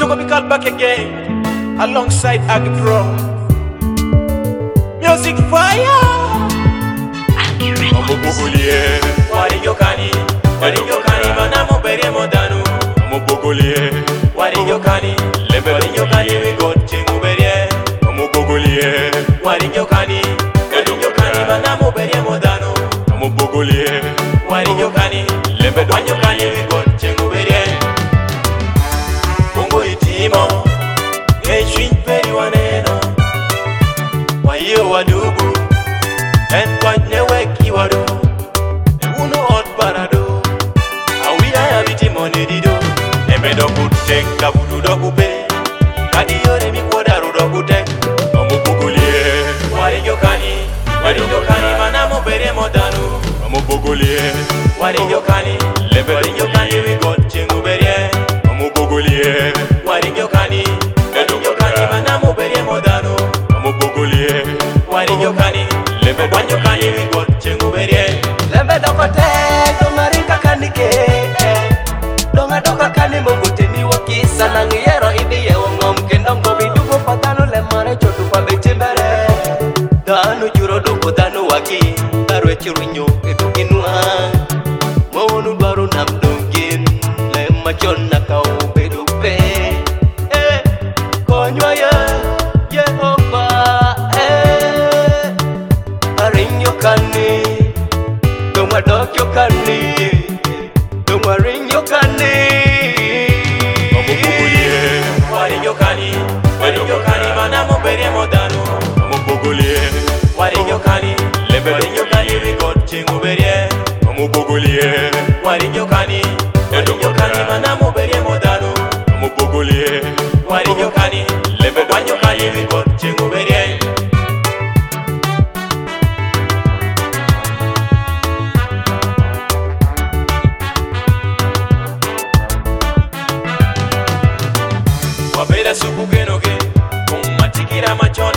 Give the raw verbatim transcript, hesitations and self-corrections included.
Choco be called back again alongside Agipro. Music fire. Mambo bogolie, Wari yokani, wari yokani manamo bere modanu. mambo bogolie, Wari yokani, Lebe wari yokani we got chingu bere. mambo bogolie, Wari yokani, wari yokani manamo bere modanu. mambo bogolie, Wari yokani, Lebe wari yokani we got chingu bere. Kongo itimo, ngeshin peri waneno. Wayo wadugu, en kwanye weki wado. Uno hot parado. Awia ya biti money dido. Eme do kutek kabudu do kupe. Kadi yore mi kodaru do kutek. mambo bogolie, Wari yokani, wari yokani manamo bere modanu. mambo bogolie, Wari yokani, Lebe wari yokani we got chingu bere. mambo bogolie, Wari yokani, wari yokani manamo bere modanu. mambo bogolie, Wari yokani, Lebe wari yokani we got chingu bere. Lembe doko te, domaringa kanike Donga doka kani munguti ni wakisa Nangiyero idiye wongom kendo ngobi Dugo patano le mare chotu pale chimbere Danu juro dugo danu waki Darwe chirinyo itu kinua Mwonu baru namdungin Le machon na kau bedupe Eh, konywa ye Yehova Eh, arinyo kani Dongwa dok yo kani Dongwa ring yo kani mambo bogolie, Wari yokani, wari yokani manamo bere modanu. mambo bogolie, Wari yokani, Lebe wari yokani we got chingu bere. mambo bogolie, Wari yokani, wari yokani manamo bere modanu. mambo bogolie, Wari yokani, Lebe wari yokani we got chingu bere. Wabera suku genoge, kumatikira machon